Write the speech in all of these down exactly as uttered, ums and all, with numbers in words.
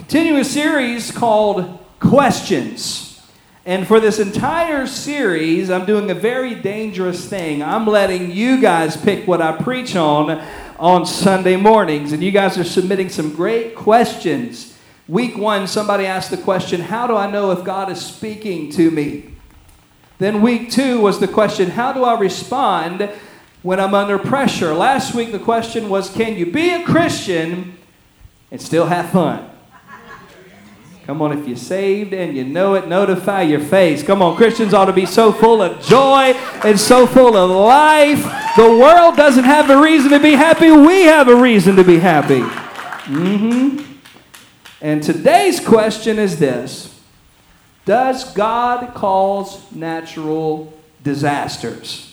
Continuing a series called Questions. And for this entire series, I'm doing a very dangerous thing. I'm letting you guys pick what I preach on on Sunday mornings. And you guys are submitting some great questions. Week one, somebody asked the question, how do I know if God is speaking to me? Then week two was the question, how do I respond when I'm under pressure? Last week, the question was, can you be a Christian and still have fun? Come on, if you're saved and you know it, notify your face. Come on, Christians ought to be so full of joy and so full of life. The world doesn't have a reason to be happy. We have a reason to be happy. Mm-hmm. And today's question is this. Does God cause natural disasters?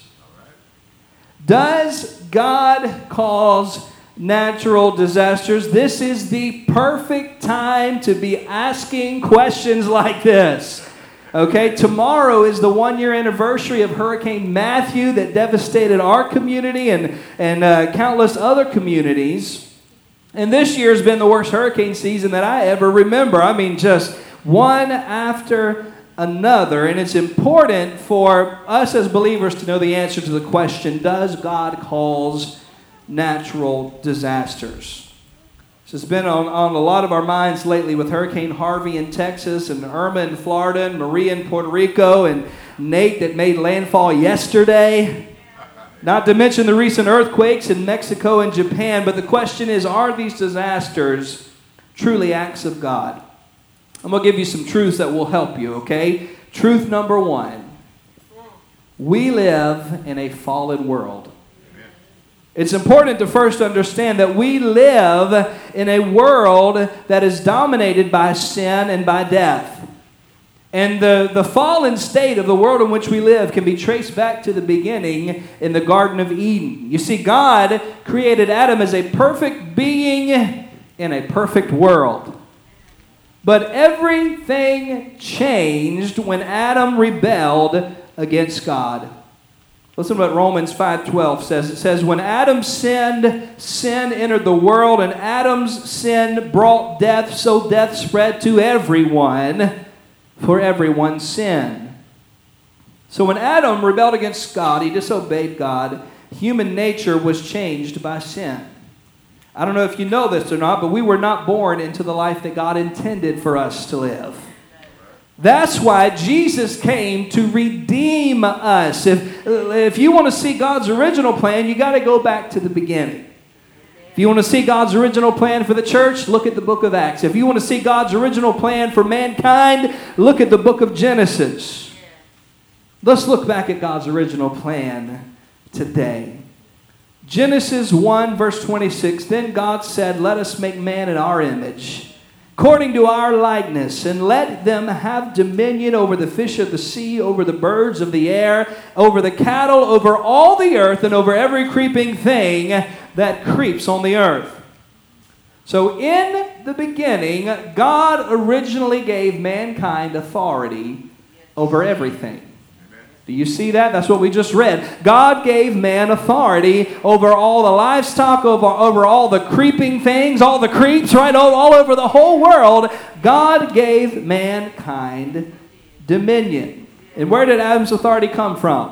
Does God cause natural disasters? This is the perfect time to be asking questions like this. Okay, tomorrow is the one-year anniversary of Hurricane Matthew that devastated our community and, and uh, countless other communities. And this year has been the worst hurricane season that I ever remember. I mean, just one after another. And it's important for us as believers to know the answer to the question, does God cause natural disasters? This has been on, on a lot of our minds lately with Hurricane Harvey in Texas and Irma in Florida and Maria in Puerto Rico and Nate that made landfall yesterday. Not to mention the recent earthquakes in Mexico and Japan. But the question is, are these disasters truly acts of God? I'm going to give you some truths that will help you, okay? Truth number one. We live in a fallen world. It's important to first understand that we live in a world that is dominated by sin and by death. And the, the fallen state of the world in which we live can be traced back to the beginning in the Garden of Eden. You see, God created Adam as a perfect being in a perfect world. But everything changed when Adam rebelled against God. Listen to what Romans five twelve says. It says, when Adam sinned, sin entered the world, and Adam's sin brought death, so death spread to everyone, for everyone sinned. So when Adam rebelled against God, he disobeyed God, human nature was changed by sin. I don't know if you know this or not, but we were not born into the life that God intended for us to live. That's why Jesus came to redeem us. If, if you want to see God's original plan, you got to go back to the beginning. If you want to see God's original plan for the church, look at the book of Acts. If you want to see God's original plan for mankind, look at the book of Genesis. Let's look back at God's original plan today. Genesis one, verse twenty-six, then God said, let us make man in our image, according to our likeness, and let them have dominion over the fish of the sea, over the birds of the air, over the cattle, over all the earth, and over every creeping thing that creeps on the earth. So in the beginning, God originally gave mankind authority over everything. Do you see that? That's what we just read. God gave man authority over all the livestock, over, over all the creeping things, all the creeps, right? All, all over the whole world. God gave mankind dominion. And where did Adam's authority come from?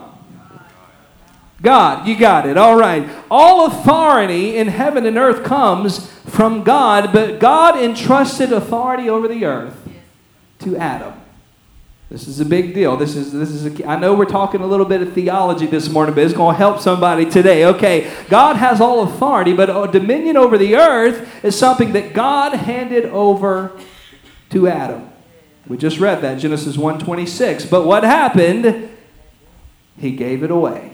God. You got it. All right. All authority in heaven and earth comes from God, but God entrusted authority over the earth to Adam. This is a big deal. This is this is. A, I know we're talking a little bit of theology this morning, but it's going to help somebody today. Okay, God has all authority, but dominion over the earth is something that God handed over to Adam. We just read that, Genesis one twenty-six. But what happened? He gave it away.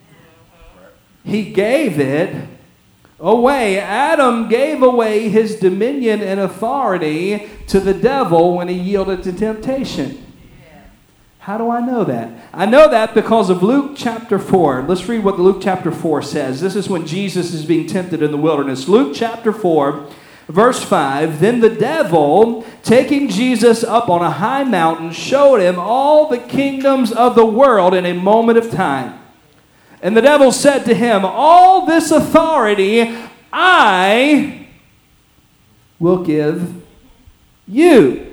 He gave it away. Adam gave away his dominion and authority to the devil when he yielded to temptation. How do I know that? I know that because of Luke chapter four. Let's read what Luke chapter four says. This is when Jesus is being tempted in the wilderness. Luke chapter four, verse five. Then the devil, taking Jesus up on a high mountain, showed him all the kingdoms of the world in a moment of time. And the devil said to him, all this authority I will give you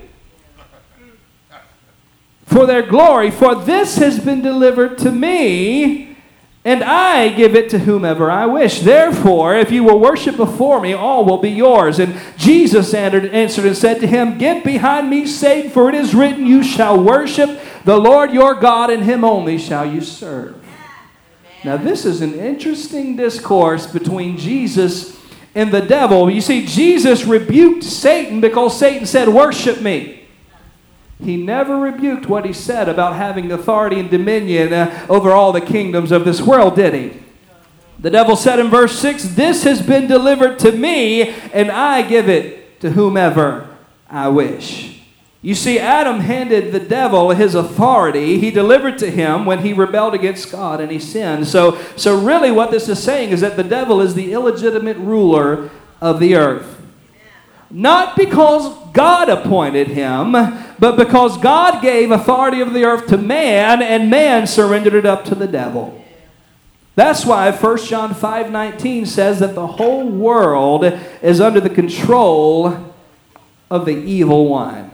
for their glory, for this has been delivered to me, and I give it to whomever I wish. Therefore, if you will worship before me, all will be yours. And Jesus answered and said to him, Get behind me, Satan, for it is written, You shall worship the Lord your God, and him only shall you serve. Now, this is an interesting discourse between Jesus and the devil. You see, Jesus rebuked Satan because Satan said, Worship me. He never rebuked what he said about having authority and dominion uh, over all the kingdoms of this world, did he? The devil said in verse six, This has been delivered to me, and I give it to whomever I wish. You see, Adam handed the devil his authority. He delivered to him when he rebelled against God and he sinned. So, so really what this is saying is that the devil is the illegitimate ruler of the earth. Not because God appointed him, but because God gave authority of the earth to man, and man surrendered it up to the devil. That's why First John five nineteen says that the whole world is under the control of the evil one.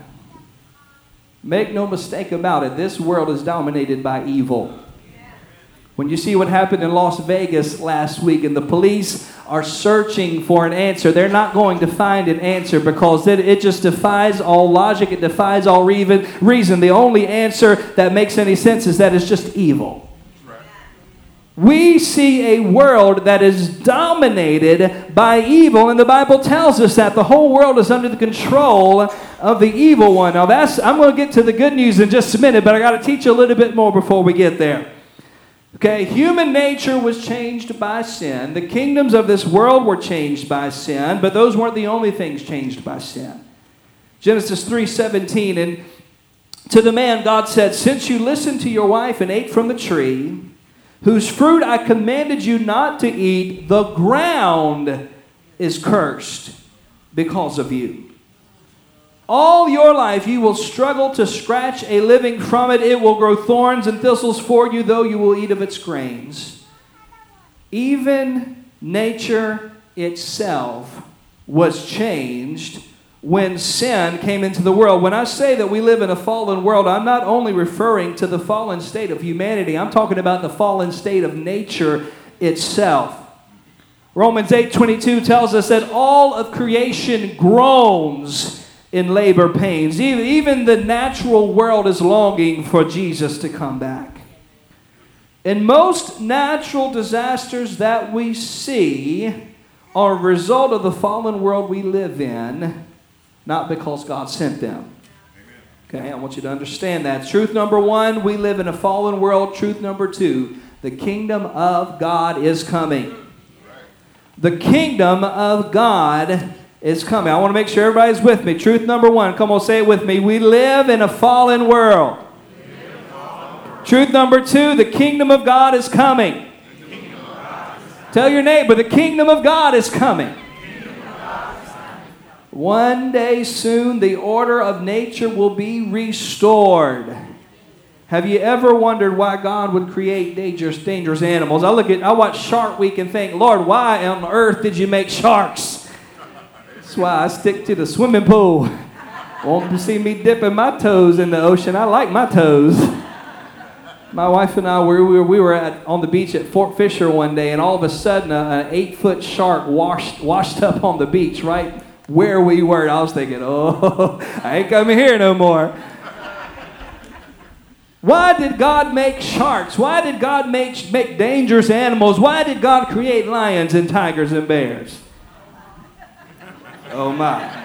Make no mistake about it, this world is dominated by evil. When you see what happened in Las Vegas last week and the police are searching for an answer, they're not going to find an answer because it, it just defies all logic. It defies all reason. reason. The only answer that makes any sense is that it's just evil. We see a world that is dominated by evil, and the Bible tells us that the whole world is under the control of the evil one. Now, that's I'm going to get to the good news in just a minute, but I got to teach you a little bit more before we get there. Okay, human nature was changed by sin. The kingdoms of this world were changed by sin, but those weren't the only things changed by sin. Genesis three seventeen, and to the man God said, Since you listened to your wife and ate from the tree, whose fruit I commanded you not to eat, the ground is cursed because of you. All your life you will struggle to scratch a living from it. It will grow thorns and thistles for you, though you will eat of its grains. Even nature itself was changed when sin came into the world. When I say that we live in a fallen world, I'm not only referring to the fallen state of humanity. I'm talking about the fallen state of nature itself. Romans eight twenty-two tells us that all of creation groans in labor pains. Even the natural world is longing for Jesus to come back. And most natural disasters that we see are a result of the fallen world we live in, not because God sent them. Okay, I want you to understand that. Truth number one, we live in a fallen world. Truth number two, the kingdom of God is coming. The kingdom of God is coming. I want to make sure everybody's with me. Truth number one, come on, say it with me. We live in a fallen world. Truth number two, the kingdom of God is coming. Tell your neighbor, the kingdom of God is coming. One day soon, the order of nature will be restored. Have you ever wondered why God would create dangerous, dangerous animals? I look at, I watch Shark Week and think, Lord, why on earth did you make sharks? That's why I stick to the swimming pool. Want to see me dipping my toes in the ocean? I like my toes. My wife and I, we were, we were at, on the beach at Fort Fisher one day, and all of a sudden, a, an eight-foot shark washed washed up on the beach right where we were. I was thinking, oh, I ain't coming here no more. Why did God make sharks? Why did God make, make dangerous animals? Why did God create lions and tigers and bears? Oh my.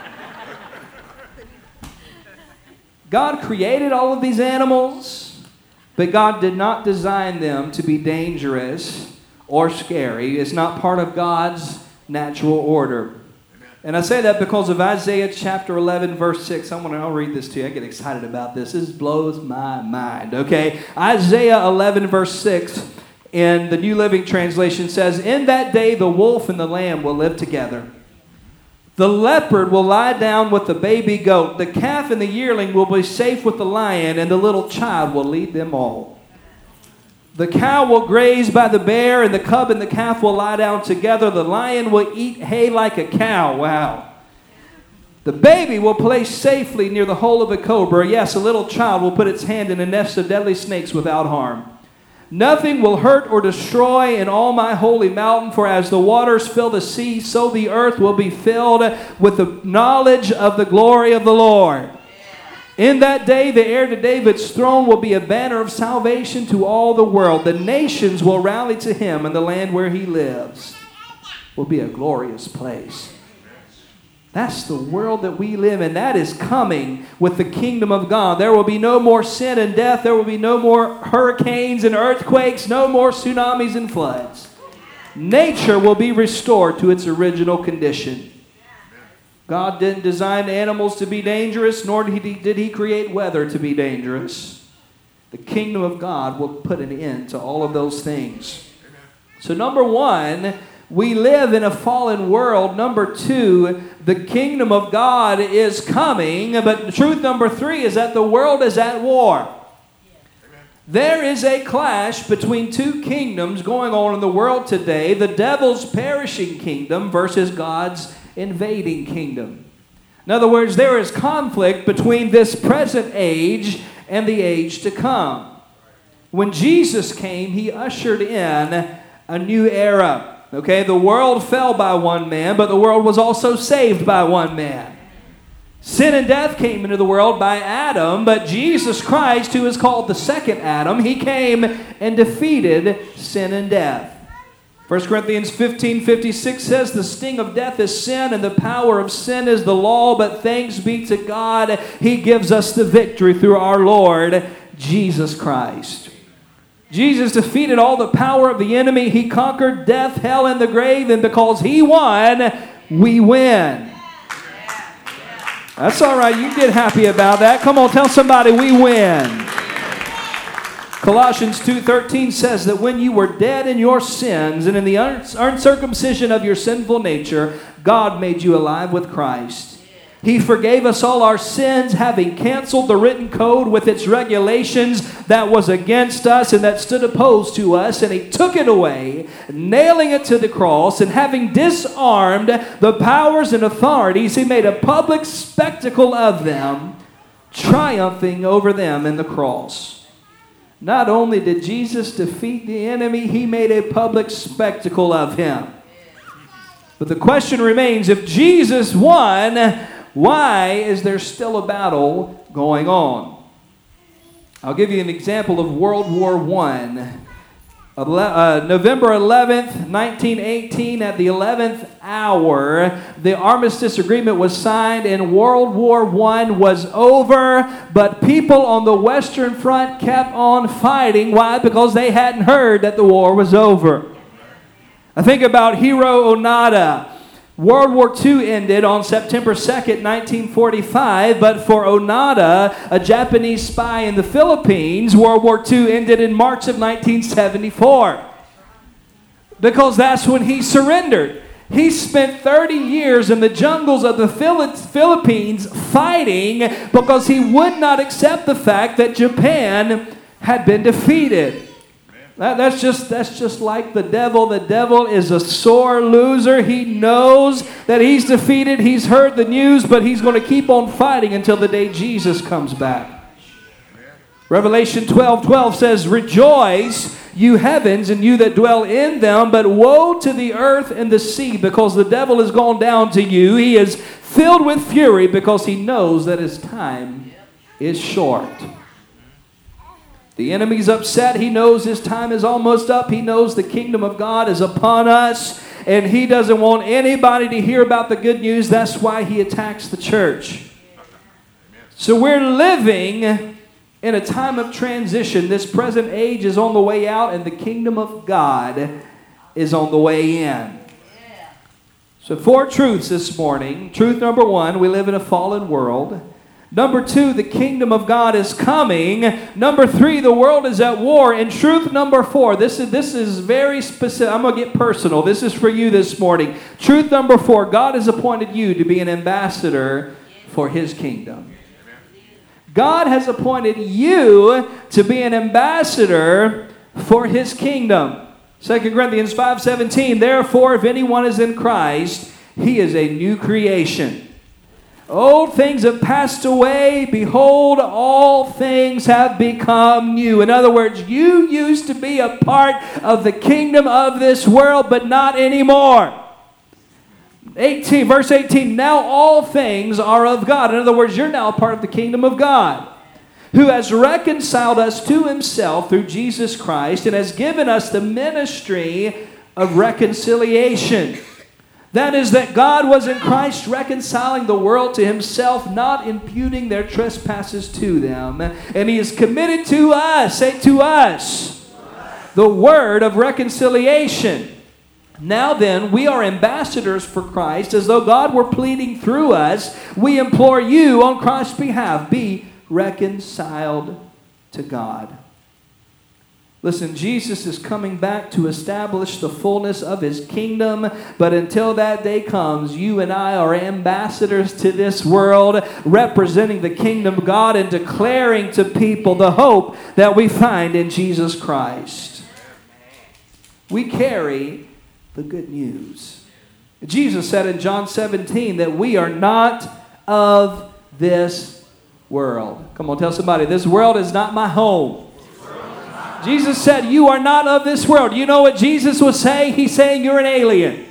God created all of these animals, but God did not design them to be dangerous or scary. It's not part of God's natural order. And I say that because of Isaiah chapter eleven, verse six. I'm gonna, I'll read this to you. I get excited about this. This blows my mind, okay? Isaiah eleven, verse six in the New Living Translation says, In that day the wolf and the lamb will live together. The leopard will lie down with the baby goat. The calf and the yearling will be safe with the lion, and the little child will lead them all. The cow will graze by the bear, and the cub and the calf will lie down together. The lion will eat hay like a cow. Wow. The baby will play safely near the hole of a cobra. Yes, a little child will put its hand in a nest of deadly snakes without harm. Nothing will hurt or destroy in all my holy mountain, for as the waters fill the sea, so the earth will be filled with the knowledge of the glory of the Lord. In that day, the heir to David's throne will be a banner of salvation to all the world. The nations will rally to him, and the land where he lives will be a glorious place. That's the world that we live in. That is coming with the kingdom of God. There will be no more sin and death. There will be no more hurricanes and earthquakes, no more tsunamis and floods. Nature will be restored to its original condition. God didn't design animals to be dangerous, nor did he, did he create weather to be dangerous. The kingdom of God will put an end to all of those things. So number one, we live in a fallen world. Number two, the kingdom of God is coming. But truth number three is that the world is at war. There is a clash between two kingdoms going on in the world today. The devil's perishing kingdom versus God's invading kingdom. In other words, there is conflict between this present age and the age to come. When Jesus came, he ushered in a new era. Okay, the world fell by one man, but the world was also saved by one man. Sin and death came into the world by Adam, but Jesus Christ, who is called the second Adam, he came and defeated sin and death. First Corinthians fifteen fifty-six says, the sting of death is sin, and the power of sin is the law, but thanks be to God, he gives us the victory through our Lord Jesus Christ. Jesus defeated all the power of the enemy. He conquered death, hell, and the grave. And because he won, we win. That's all right. You get happy about that. Come on, tell somebody we win. Colossians two thirteen says that when you were dead in your sins and in the uncircumcision of your sinful nature, God made you alive with Christ. He forgave us all our sins, having canceled the written code with its regulations that was against us and that stood opposed to us. And he took it away, nailing it to the cross. And having disarmed the powers and authorities, he made a public spectacle of them, triumphing over them in the cross. Not only did Jesus defeat the enemy, he made a public spectacle of him. But the question remains, if Jesus won, why is there still a battle going on? I'll give you an example of World War One. Uh, November eleventh, nineteen eighteen, at the eleventh hour, the armistice agreement was signed and World War One was over, but people on the Western Front kept on fighting. Why? Because they hadn't heard that the war was over. I think about Hiro Onoda. World War Two ended on September second, nineteen forty-five, but for Onoda, a Japanese spy in the Philippines, World War Two ended in March of nineteen seventy-four. Because that's when he surrendered. He spent thirty years in the jungles of the Philippines fighting because he would not accept the fact that Japan had been defeated. That, that's just that's just like the devil. The devil is a sore loser. He knows that he's defeated. He's heard the news, but he's going to keep on fighting until the day Jesus comes back. Revelation twelve twelve says, rejoice, you heavens, and you that dwell in them, but woe to the earth and the sea, because the devil is gone down to you. He is filled with fury because he knows that his time is short. The enemy's upset. He knows his time is almost up. He knows the kingdom of God is upon us. And he doesn't want anybody to hear about the good news. That's why he attacks the church. So we're living in a time of transition. This present age is on the way out, and the kingdom of God is on the way in. So four truths this morning. Truth number one, we live in a fallen world. Number two, the kingdom of God is coming. Number three, the world is at war. And truth number four, this is, this is very specific. I'm going to get personal. This is for you this morning. Truth number four, God has appointed you to be an ambassador for his kingdom. God has appointed you to be an ambassador for his kingdom. Second Corinthians five seventeen, therefore, if anyone is in Christ, he is a new creation. Old things have passed away. Behold, all things have become new. In other words, you used to be a part of the kingdom of this world, but not anymore. eighteen, verse eighteen, now all things are of God. In other words, you're now a part of the kingdom of God, who has reconciled us to himself through Jesus Christ and has given us the ministry of reconciliation. That is, that God was in Christ reconciling the world to himself, not imputing their trespasses to them. And he is committed to us, say to us, the word of reconciliation. Now then, we are ambassadors for Christ, as though God were pleading through us. We implore you on Christ's behalf, be reconciled to God. Listen, Jesus is coming back to establish the fullness of his kingdom, but until that day comes, you and I are ambassadors to this world, representing the kingdom of God and declaring to people the hope that we find in Jesus Christ. We carry the good news. Jesus said in John seventeen that we are not of this world. Come on, tell somebody, this world is not my home. Jesus said, you are not of this world. You know what Jesus was saying? He's saying you're an alien.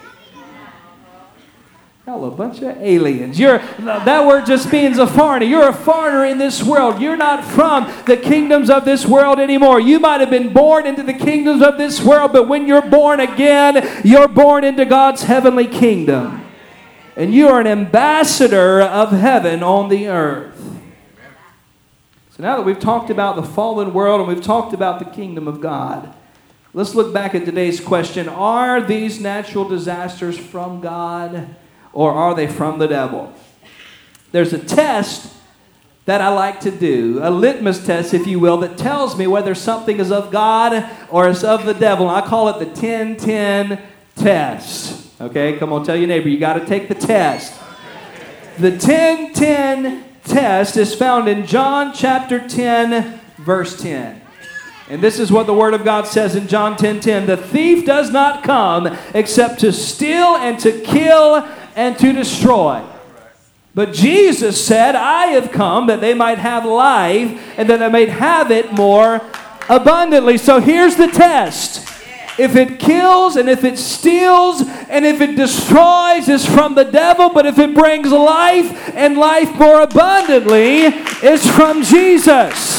Y'all a bunch of aliens. You're, that word just means a foreigner. You're a foreigner in this world. You're not from the kingdoms of this world anymore. You might have been born into the kingdoms of this world, but when you're born again, you're born into God's heavenly kingdom. And you are an ambassador of heaven on the earth. So now that we've talked about the fallen world and we've talked about the kingdom of God, let's look back at today's question. Are these natural disasters from God or are they from the devil? There's a test that I like to do, a litmus test, if you will, that tells me whether something is of God or is of the devil. I call it the ten ten test. Okay, come on, tell your neighbor, you got to take the test. The ten ten test is found in John chapter ten, verse ten. And this is what the Word of God says in John ten ten. The thief does not come except to steal and to kill and to destroy. But Jesus said, I have come that they might have life and that they might have it more abundantly. So here's the test. If it kills and if it steals and if it destroys, it's from the devil. But if it brings life and life more abundantly, it's from Jesus.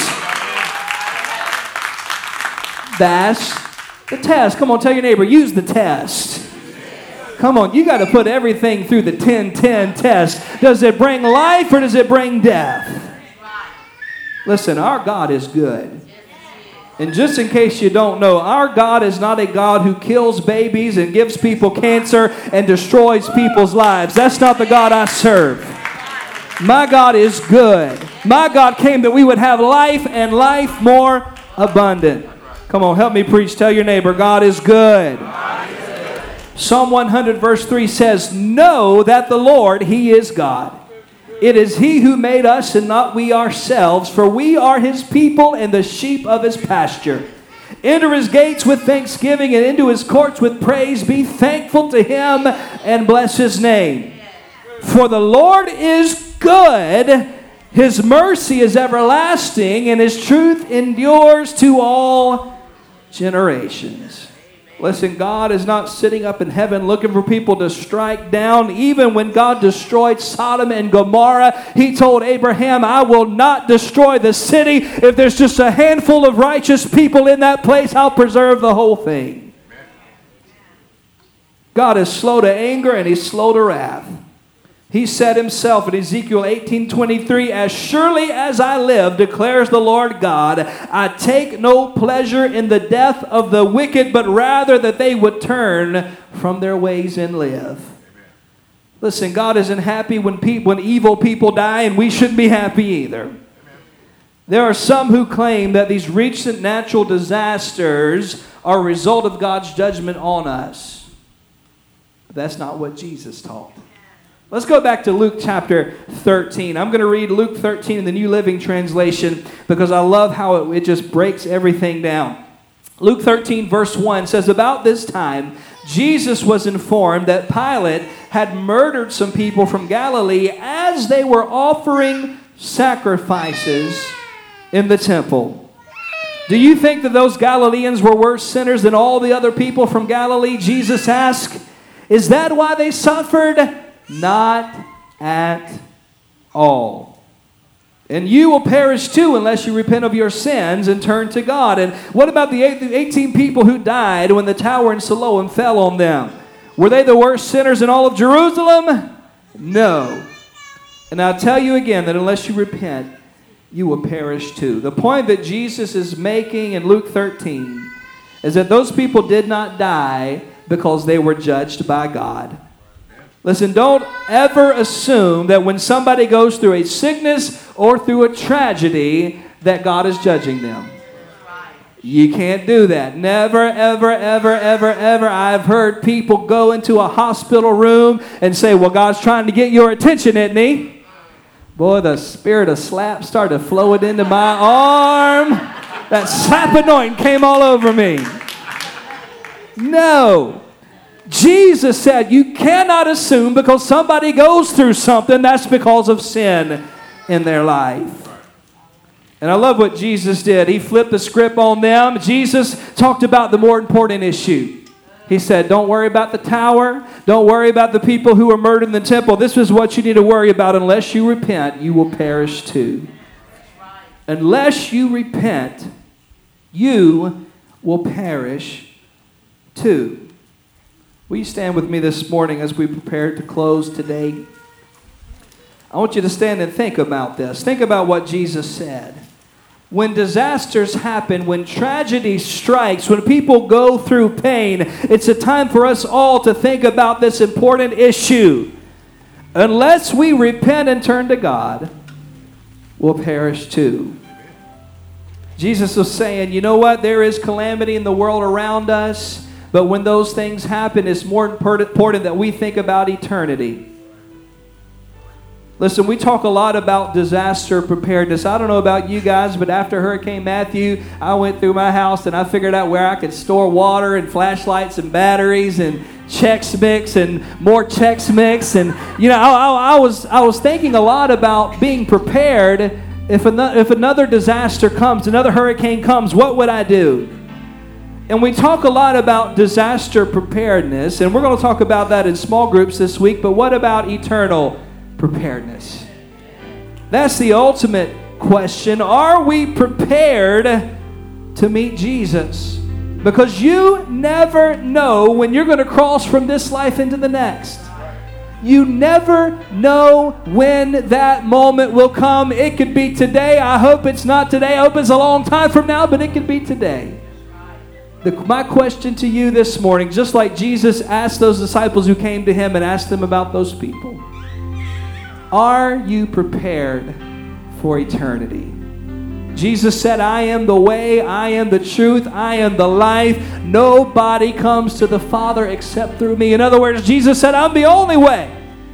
That's the test. Come on, tell your neighbor, use the test. Come on, you got to put everything through the ten ten test. Does it bring life or does it bring death? Listen, our God is good. And just in case you don't know, our God is not a God who kills babies and gives people cancer and destroys people's lives. That's not the God I serve. My God is good. My God came that we would have life and life more abundant. Come on, help me preach. Tell your neighbor, God is good. Psalm one hundred verse three says, know that the Lord, He is God. It is He who made us and not we ourselves, for we are His people and the sheep of His pasture. Enter His gates with thanksgiving and into His courts with praise. Be thankful to Him and bless His name. For the Lord is good, His mercy is everlasting, and His truth endures to all generations. Listen, God is not sitting up in heaven looking for people to strike down. Even when God destroyed Sodom and Gomorrah, He told Abraham, I will not destroy the city. If there's just a handful of righteous people in that place, I'll preserve the whole thing. God is slow to anger and He's slow to wrath. He said Himself in Ezekiel eighteen twenty-three, as surely as I live, declares the Lord God, I take no pleasure in the death of the wicked, but rather that they would turn from their ways and live. Amen. Listen, God isn't happy when, pe- when evil people die, and we shouldn't be happy either. Amen. There are some who claim that these recent natural disasters are a result of God's judgment on us. But that's not what Jesus taught. Let's go back to Luke chapter thirteen. I'm going to read Luke thirteen in the New Living Translation because I love how it, it just breaks everything down. Luke thirteen verse one says, about this time, Jesus was informed that Pilate had murdered some people from Galilee as they were offering sacrifices in the temple. Do you think that those Galileans were worse sinners than all the other people from Galilee? Jesus asked. Is that why they suffered? Not at all. And you will perish too unless you repent of your sins and turn to God. And what about the eighteen people who died when the tower in Siloam fell on them? Were they the worst sinners in all of Jerusalem? No. And I'll tell you again that unless you repent, you will perish too. The point that Jesus is making in Luke thirteen is that those people did not die because they were judged by God. Listen, don't ever assume that when somebody goes through a sickness or through a tragedy that God is judging them. You can't do that. Never, ever, ever, ever, ever. I've heard people go into a hospital room and say, well, God's trying to get your attention, isn't he? Boy, the spirit of slap started flowing into my arm. That slap anointing came all over me. No. Jesus said you cannot assume because somebody goes through something that's because of sin in their life. And I love what Jesus did. He flipped the script on them. Jesus talked about the more important issue. He said, don't worry about the tower. Don't worry about the people who were murdered in the temple. This is what you need to worry about. Unless you repent, you will perish too. Unless you repent, you will perish too. Will you stand with me this morning as we prepare to close today? I want you to stand and think about this. Think about what Jesus said. When disasters happen, when tragedy strikes, when people go through pain, it's a time for us all to think about this important issue. Unless we repent and turn to God, we'll perish too. Jesus was saying, you know what? There is calamity in the world around us. But when those things happen, it's more important that we think about eternity. Listen, we talk a lot about disaster preparedness. I don't know about you guys, but after Hurricane Matthew, I went through my house and I figured out where I could store water and flashlights and batteries and Chex Mix and more Chex Mix. And, you know, I, I, I, was, I was thinking a lot about being prepared. If another, if another disaster comes, another hurricane comes, what would I do? And we talk a lot about disaster preparedness, and we're going to talk about that in small groups this week, but what about eternal preparedness? That's the ultimate question. Are we prepared to meet Jesus? Because you never know when you're going to cross from this life into the next. You never know when that moment will come. It could be today. I hope it's not today. I hope it's a long time from now, but it could be today. The, my question to you this morning, just like Jesus asked those disciples who came to him and asked them about those people, are you prepared for eternity? Jesus said, I am the way, I am the truth, I am the life. Nobody comes to the Father except through me. In other words, Jesus said, I'm the only way.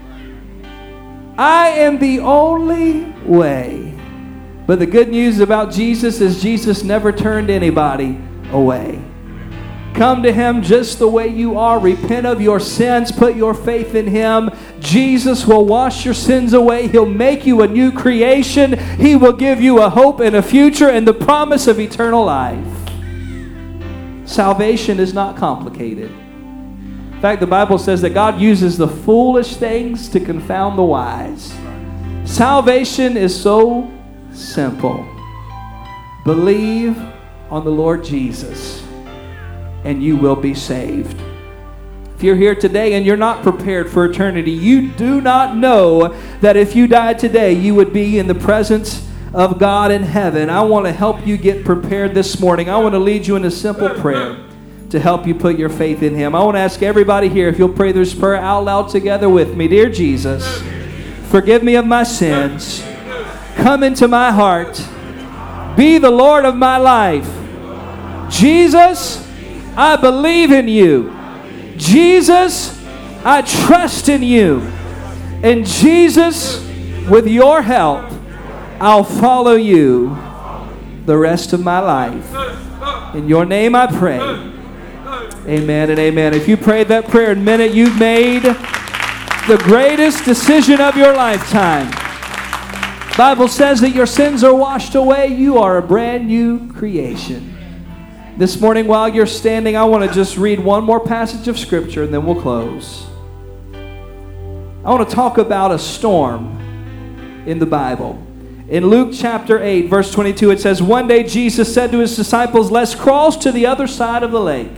I am the only way. But the good news about Jesus is Jesus never turned anybody away. Come to him just the way you are. Repent of your sins. Put your faith in him. Jesus will wash your sins away. He'll make you a new creation. He will give you a hope and a future and the promise of eternal life. Salvation is not complicated. In fact, the Bible says that God uses the foolish things to confound the wise. Salvation is so simple. Believe on the Lord Jesus, and you will be saved. If you're here today and you're not prepared for eternity, you do not know that if you died today, you would be in the presence of God in heaven. I want to help you get prepared this morning. I want to lead you in a simple prayer to help you put your faith in him. I want to ask everybody here if you'll pray this prayer out loud together with me. Dear Jesus, forgive me of my sins. Come into my heart. Be the Lord of my life. Jesus, I believe in you. Jesus, I trust in you. And Jesus, with your help, I'll follow you the rest of my life. In your name I pray. Amen and amen. If you prayed that prayer in a minute, you've made the greatest decision of your lifetime. The Bible says that your sins are washed away. You are a brand new creation. This morning, while you're standing, I want to just read one more passage of Scripture and then we'll close. I want to talk about a storm in the Bible. In Luke chapter eight, verse twenty-two, it says, "One day Jesus said to his disciples, 'Let's cross to the other side of the lake.'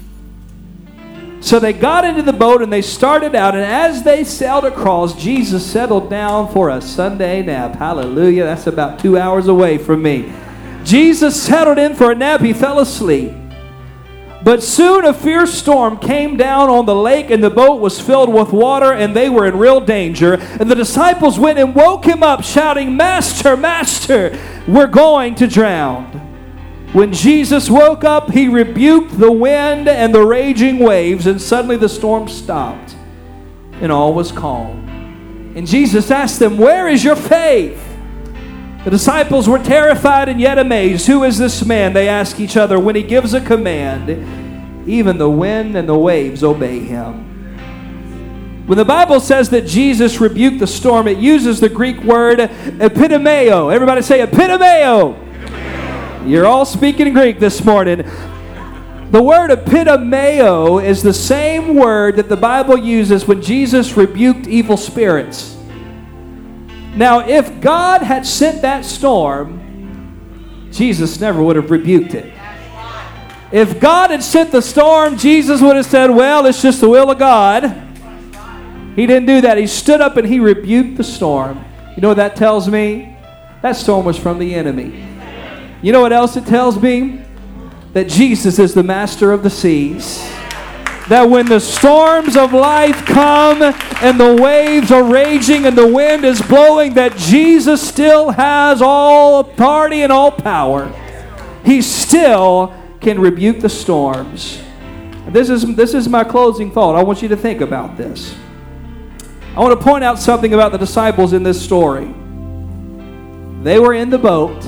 So they got into the boat and they started out, and as they sailed across, Jesus settled down for a Sunday nap." Hallelujah. That's about two hours away from me. Jesus settled in for a nap. He fell asleep. But soon a fierce storm came down on the lake, and the boat was filled with water, and they were in real danger. And the disciples went and woke him up, shouting, "Master, Master, we're going to drown." When Jesus woke up, he rebuked the wind and the raging waves, and suddenly the storm stopped, and all was calm. And Jesus asked them, "Where is your faith?" The disciples were terrified and yet amazed. "Who is this man?" they ask each other. "When he gives a command, even the wind and the waves obey him." When the Bible says that Jesus rebuked the storm, it uses the Greek word epitomeo. Everybody say epitomeo. You're all speaking Greek this morning. The word epitomeo is the same word that the Bible uses when Jesus rebuked evil spirits. Now, if God had sent that storm, Jesus never would have rebuked it. If God had sent the storm, Jesus would have said, "Well, it's just the will of God." He didn't do that. He stood up and he rebuked the storm. You know what that tells me? That storm was from the enemy. You know what else it tells me? That Jesus is the master of the seas. That when the storms of life come and the waves are raging and the wind is blowing, that Jesus still has all authority and all power. He still can rebuke the storms. This is, this is my closing thought. I want you to think about this. I want to point out something about the disciples in this story. They were in the boat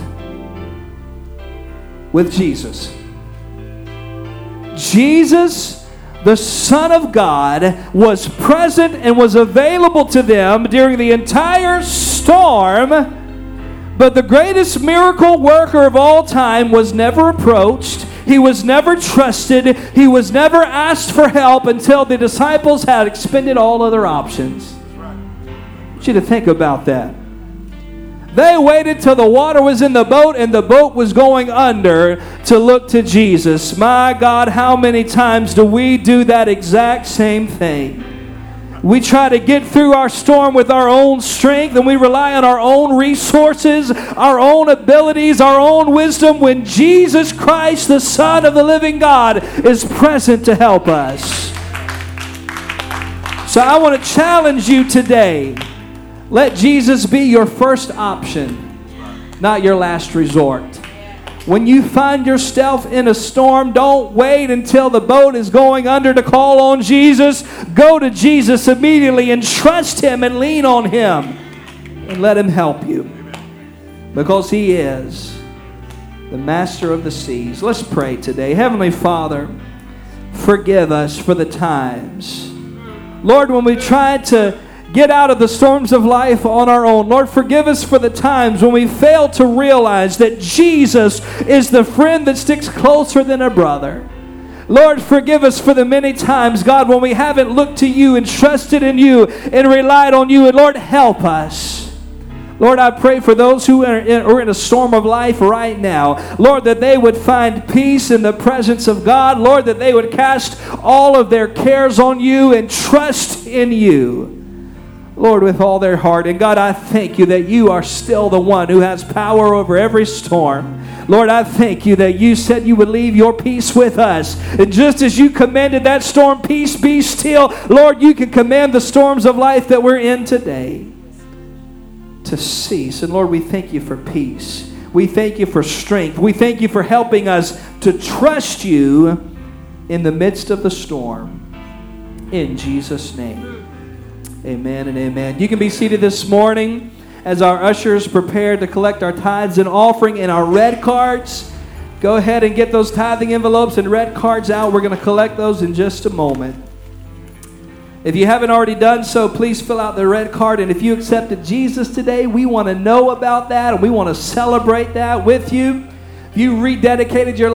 with Jesus. Jesus, the Son of God, was present and was available to them during the entire storm. But the greatest miracle worker of all time was never approached. He was never trusted. He was never asked for help until the disciples had expended all other options. I want you to think about that. They waited till the water was in the boat and the boat was going under to look to Jesus. My God, how many times do we do that exact same thing? We try to get through our storm with our own strength, and we rely on our own resources, our own abilities, our own wisdom, when Jesus Christ, the Son of the living God, is present to help us. So I want to challenge you today. Let Jesus be your first option, not your last resort. When you find yourself in a storm, don't wait until the boat is going under to call on Jesus. Go to Jesus immediately and trust Him and lean on Him and let Him help you, because He is the master of the seas. Let's pray today. Heavenly Father, forgive us for the times, Lord, when we tried to get out of the storms of life on our own. Lord, forgive us for the times when we fail to realize that Jesus is the friend that sticks closer than a brother. Lord, forgive us for the many times, God, when we haven't looked to You and trusted in You and relied on You. And Lord, help us. Lord, I pray for those who are in, are in a storm of life right now, Lord, that they would find peace in the presence of God. Lord, that they would cast all of their cares on You and trust in You, Lord, with all their heart. And God, I thank You that You are still the one who has power over every storm. Lord, I thank You that You said You would leave Your peace with us. And just as You commanded that storm, peace be still, Lord, You can command the storms of life that we're in today to cease. And Lord, we thank You for peace. We thank You for strength. We thank You for helping us to trust You in the midst of the storm. In Jesus' name. Amen and amen. You can be seated this morning as our ushers prepare to collect our tithes and offering in our red cards. Go ahead and get those tithing envelopes and red cards out. We're going to collect those in just a moment. If you haven't already done so, please fill out the red card. And if you accepted Jesus today, we want to know about that, and we want to celebrate that with you. If you rededicated your